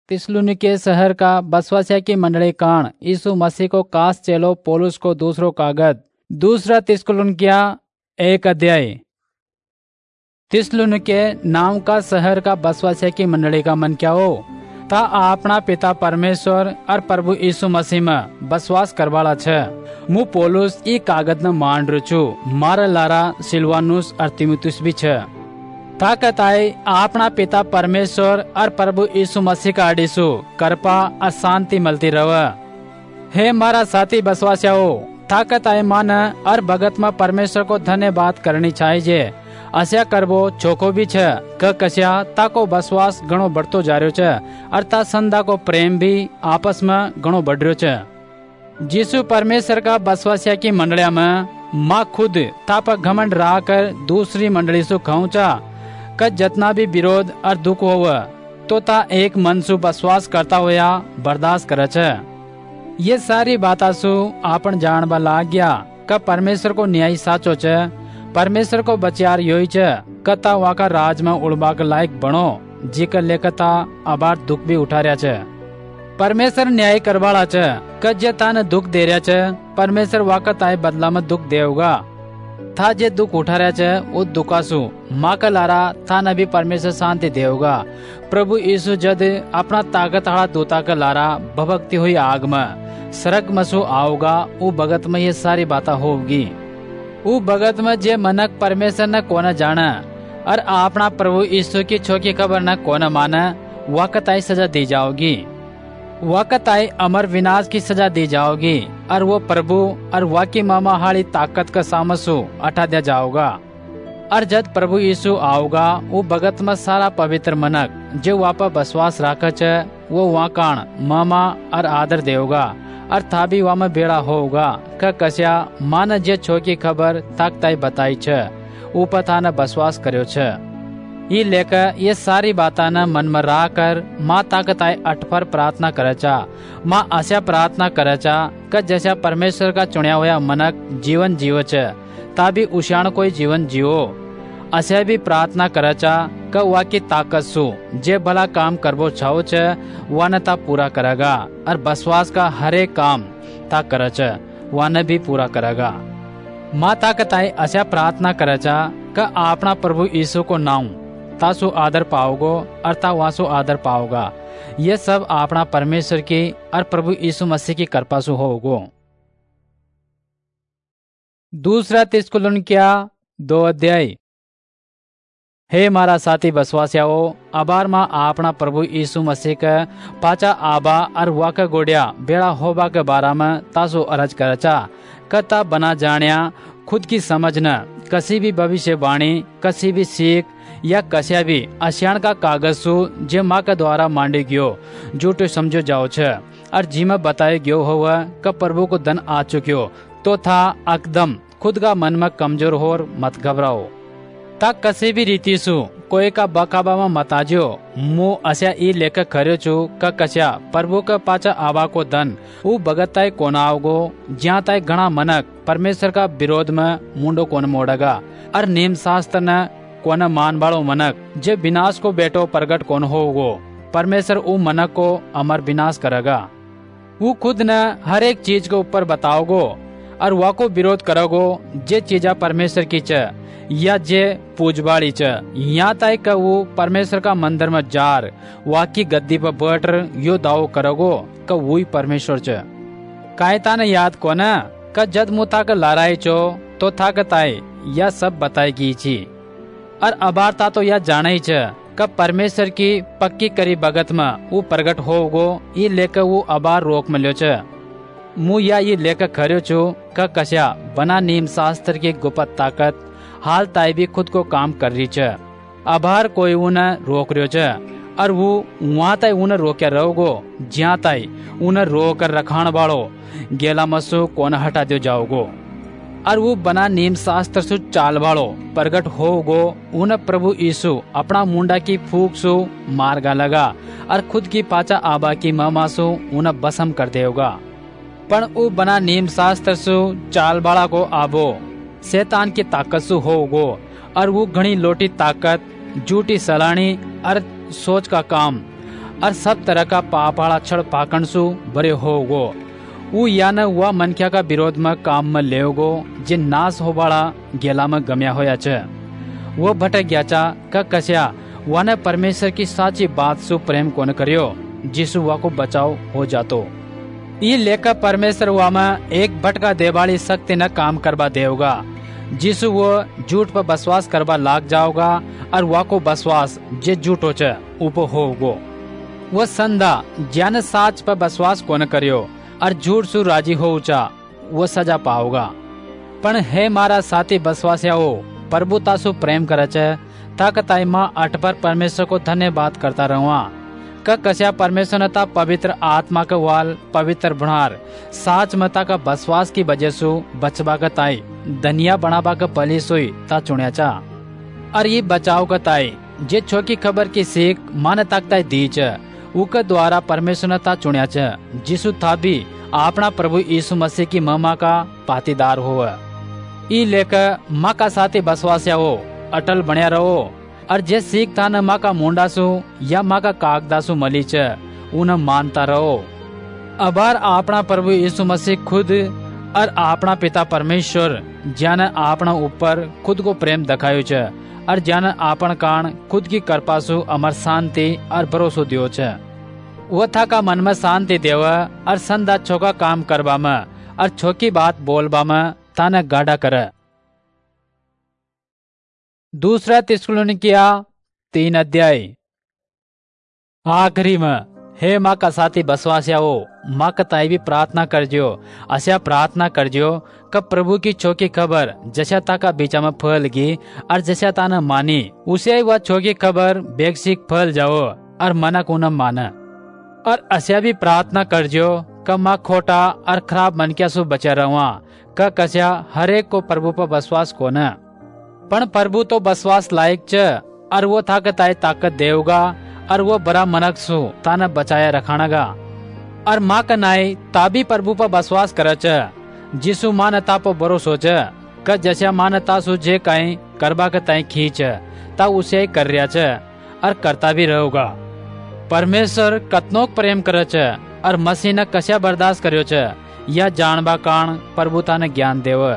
थिस्सलुनीके शहर का बसवासिया की मंडली कान यीशु मसीह को कास चेलो पौलुस को दूसरो कागज दूसरा थिस्सलुनीकिया 1 अध्याय। थिस्सलुनीके नाम का शहर का बसवासिया की मंडली का मन क्या हो ता अपना पिता परमेश्वर और प्रभु यीशु मसीह में बसवास करवाला छे। मु पौलुस ई कागज न मान रु छु। मारा लारा सिलवानुस और तीमुथियुस भी छे। ताकत आए अपना पिता परमेश्वर और प्रभु यीशु मसीह का आडीसु कृपा और शांति मिलती रहे। हे मारा साथी बसवासियाओ, ताकत आए मान और भगत में परमेश्वर को धन्यवाद करनी चाहिए। अस्या करबो चोखो भी छे कस्या ताको बसवास घणो बढ़तो जा रह्यो छे और ता संधा को प्रेम भी आपस में घणो बढ़ रह्यो छे। जीसु परमेश्वर का बसवासिया की मंडलिया में माँ खुद ता पर घमंड रहा कर दूसरी मंडली सु कहूं चा क जतना भी विरोध और दुख होवे तो ता एक मन सु बसवास करता होया बर्दाश्त करे छे। ये सारी बाता सु आपन जानबा लाग गया क परमेश्वर को न्याय साचो छे। परमेश्वर को बचार योई छे कता वाका राज में उड़बा के लायक बनो जीकर लेकता अबार दुख भी उठा रहा छे। परमेश्वर न्याय करवाला छे क जे ताने दुख दे रहा छे परमेश्वर वाका ताए बदला में दुख देगा। था जे दुख उठा रहा छे वो दुखासु माँ का लारा था न भी परमेश्वर शांति देगा। प्रभु यीशु जद अपना ताकत वाला दूता का लारा भभकती हुई आग में सरक मसु आओगा वो भगत में ये सारी बात होगी। वो भगत में जे मनक परमेश्वर न कोना जाने और अपना प्रभु यीशु की छोकी खबर न कोना माने वक्त आई सजा दी जाओगी। वक्त आई अमर विनाश की सजा दी जाओगी और वो प्रभु और वाकी मामा हाली ताकत का सामसु हटा दिया जाओगा। और जब प्रभु यीशु आओगा वो भगत में सारा पवित्र मनक जो वापा बसवास राखे छे वो वाकाण मामा और आदर देगा और था भी वहाँ बेड़ा होगा कस्या मान जे छोकी खबर ताकताई बताई छे ऊपर था न बसवास करो छे। ये लेकर ये सारी बाता न मन में रह कर माँ ताकताई अटपर प्रार्थना करे चा। माँ आशा प्रार्थना करे चा क जैसा परमेश्वर का चुनिया हुआ मनक जीवन जीव छे ता भी उशाण कोई जीवन जीवो। असे भी प्रार्थना करे चा क वाकी ताकत सु जे भला काम करबो चाहो छे वाने ता पूरा करेगा और बसवास का हरेक काम ता करे छे वाने भी पूरा करेगा। माँ ताकताई अशा प्रार्थना करे चा क अपना प्रभु यीशु को नाम तासु आदर पाओगो और ता वासु आदर पाओगा। ये सब अपना परमेश्वर की और प्रभु यीशु मसीह की कृपा सु होगो। दूसरा थिस्सलुनीकिया 2 अध्याय। हे मारा साथी बसवासियाओ, अबार माँ अपना प्रभु यीशु मसीह के पाचा आबा और वाका गोड़िया बेड़ा होबा के बारा में तासु अरज करचा कता बना जानिया खुद की समझ न कसी भी भविष्यवाणी कसी भी सीख या कस्या भी अशियाण का कागज सु जे माँ के द्वारा मांडी गयो झूठो समझो जाओ छे और जी में बताए गयो हुआ क प्रभु को धन आ चुक्यो तो था एकदम खुद का मन में कमजोर होर मत घबराओ। ता कसी भी रीति सु कोई का बकाबा में मताजो मु अस्या ई लेकर खर्यो छु क कस्या प्रभु का पाचा आवा को धन ऊ भगताई कोना आवगो ज्या ताई घना मनक परमेश्वर का विरोध में मुंडो कोन मोड़ेगा और नियम शास्त्र न कोन मान बाड़ो मनक जे विनाश को बेटो प्रगट कोन होगो। परमेश्वर ऊ मनक को अमर विनाश करेगा। वो खुद न हर एक चीज के ऊपर बताओगो और वाको विरोध करोगो जे चीजा परमेश्वर की च या जे पूजबाड़ी च यहाँ ताई का वो परमेश्वर का मंदिर में जार वाकी गद्दी पर बैठ यो दावो करोगो क वही परमेश्वर च। कायता ने याद को न क जद मुता का लड़ाई चो तो था ताई यह सब बताएगी छी और अबारता तो यह जाना ही च क परमेश्वर की पक्की करी भगत में वो प्रगट होगो। ये लेकर वो अबार रोक मिलो च मु या ये लेकर खर्यो छु क कस्या बना नियम शास्त्र की गुप्त ताकत हाल ताई भी खुद को काम कर रही छे। अबार कोई उन्हें रोक रहो छे और वो वहाँ ताई उन्हें रोक्या रहोगो ज्या ताई उन्हें रोक कर रखाण वालो गेला मसु कोन हटा दियो जाओगो और वो बना नियम शास्त्र सु चाल वालो प्रगट होगो। उन्हें प्रभु यीशु अपना मुंडा की फूक सु मारगा लगा और खुद की पाचा आबा की मामा सु उन्हें बसम कर देगा। पण वो बना नियम शास्त्र सु चाल बाड़ा को आबो शैतान की ताकत सु होगो और वो घनी लोटी ताकत झूठी सलानी और सोच का काम और सब तरह का पापाड़ा छड़ पाकण सु बरे होगो। ऊ यान वह मनख्या का विरोध में काम में लेगो जे नाश होबाड़ा गेला में गम्या होया छ। वो भटक गया चा का कस्या वाने परमेश्वर की साची बात सु प्रेम कोन करियो जिसु वा को बचाव हो जातो। ये लेकर परमेश्वर वा में एक भटका देवाली शक्ति न काम करवा देगा जिसु वो झूठ पर बसवास करवा लाग जाओगा और वा को बसवास जे झूठो छ उप होगो। वो संधा ज्ञान साच पर बसवास कोन करियो और झूठ सु राजी हो चा वो सजा पाओगा। पण हे मारा साथी बसवासियाओ प्रभुता सु प्रेम करे छ ताकताई माँ अट पर परमेश्वर को धन्यवाद करता रहुआ का कस्या परमेश्वर ने ता पवित्र आत्मा का वाल पवित्र बुढ़ार साच मता का बसवास की वजह सु बचबा का ताई दनिया बनाबा का पली सोई ता चुनिया चा। और ये बचाव का ताई जे छोकी खबर की सीख मान ताकताई दी च उक द्वारा परमेश्वर ने ता चुनिया च जिसु था भी अपना प्रभु यीशु मसीह की महिमा का पातीदार हो। ई लेकर माँ का साथी बसवासिया हो अटल बनिया रहो और जे सीख था न माँ का मुंडा सु या माँ का कागदा सु मली च उन मानता रहो। अबार अपना प्रभु यीशु मसीह खुद और अपना पिता परमेश्वर ज्यान अपना ऊपर खुद को प्रेम दिखायो छ और ज्यान आपन कान खुद की कृपा सु अमर शांति और भरोसो दियो छ। वो था का मन में शांति देव और संदा छोका काम करवा में और छोकी बात बोलबा में ताने गाढ़ा करे। दूसरा थिस्सलुनीकिया 3 अध्याय। आखिरी में हे माँ का साथी बसवासियाओ माँ का ताई भी प्रार्थना करजो अशा प्रार्थना करजो कब प्रभु की छोकी खबर जैसा ताका बीचा में फैल गई और जैसा ताना मानी उसे वह छोकी खबर बेगसिक फैल जाओ और मना को न माना। और अशा भी प्रार्थना करजो कब माँ खोटा और खराब मन क्या सु बचा रहुआ का कस्या हरेक को प्रभु पर बसवास को न पण प्रभु तो बसवास लायक च और वो ताकत देवगा और वो बड़ा मनक सु ताना बचाया रखानागा। और माँ का नाई ताबी प्रभु पर बसवास करे च जिसु मानता पर भरोसो च क जैसा मानता सु जे कहीं करबा के ताई खींच ता उसे ही कर रिया च और करता भी रहोगा। परमेश्वर कतनो प्रेम करे च और मसीह ने कस्या बर्दाश्त करियो च या जानबा कान प्रभु ताने ज्ञान देव।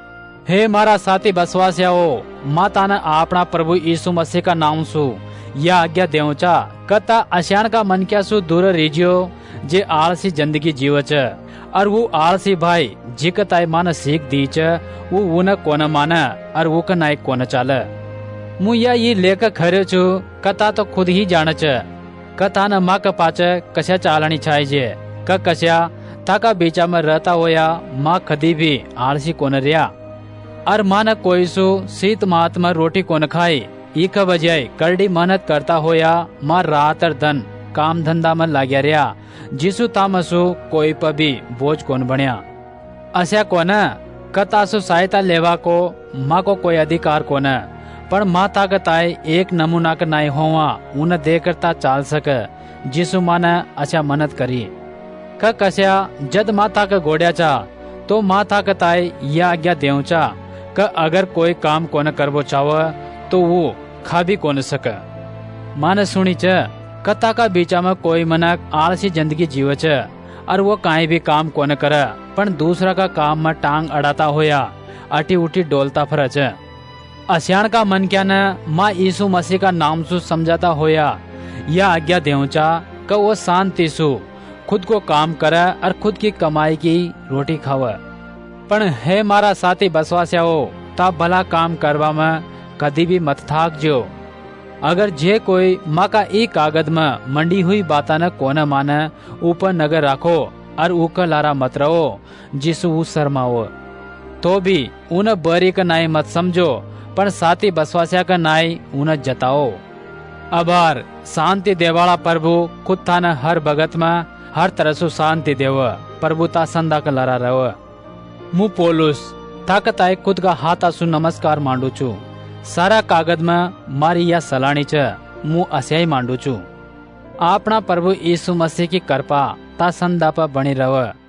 हे मारा साथी बसवासियाओ माता ने अपना प्रभु यीशु मसीह का नाम सु या आज्ञा देवचा कता अशान का मन क्या सु दूर रीजियो जे आलसी जिंदगी जीव च और वो आलसी भाई जिकताई मान सीख दी च वो उन कोन माने और वो नाई कोन चाले। मु या ये लेकर खरे छु कता तो खुद ही जान च कता न माँ का पाच कस्या चालनी छाई जे क कस्या ताका बीचा में रहता होया माँ कदी भी आलसी कोन रिया और माँ न कोई सु शीत मात में रोटी कोन खाई इक बजाय करड़ी मेहनत करता होया माँ रात और धन काम धंधा में लाग्या रिया जिसु तामसु कोई पर भी बोझ कोन बनिया। अशा कोन कतासु सहायता लेवा को माँ को कोई अधिकार कोन पर माँ ताकताई एक नमूना का नाई होवा उन देकर चाल सके जिसु माँ ने अच्छा मेहनत करी क कस्या जद माता का गोड्या चा तो माँ ताकताई यह आज्ञा देवचा क अगर कोई काम कोन करबो चाव तो वो खा भी कोन सके। माने सुनी च कता का बीचा में कोई मनक आलसी जिंदगी जीव च और वो काई भी काम कोन करे पण दूसरा का काम में टांग अड़ाता होया अटी उठी डोलता फरे च। असियान का मन क्या न माँ यीशु मसीह का नाम सु समझाता होया यह आज्ञा देवचा क वो शांति सु खुद को काम करे और खुद की कमाई की रोटी खावे। पण हे मारा साथी बसवासियाओ ता भला काम करवा में कदी भी मत थाक जो। अगर जे कोई माँ का एक कागज में मंडी हुई बाता न कोने माने ऊपर नगर राखो और ऊका लारा मत रहो जिसु शर्माओ तो भी उन बरी का नाई मत समझो पर साथी बसवासिया का नाई उन जताओ। अबार शांति देवाला प्रभु खुद था न हर भगत में हर तरह से शांति देव प्रभु ता संदा का लारा रहो। मु पोलुस ताकताई खुद का हाथ आसु नमस्कार मांडू छू सारा कागज में मारी या सलाणी च मु असे ही मांडू छू। अपना प्रभु यीशु मसीह की कृपा ता संदा पर बनी रहे।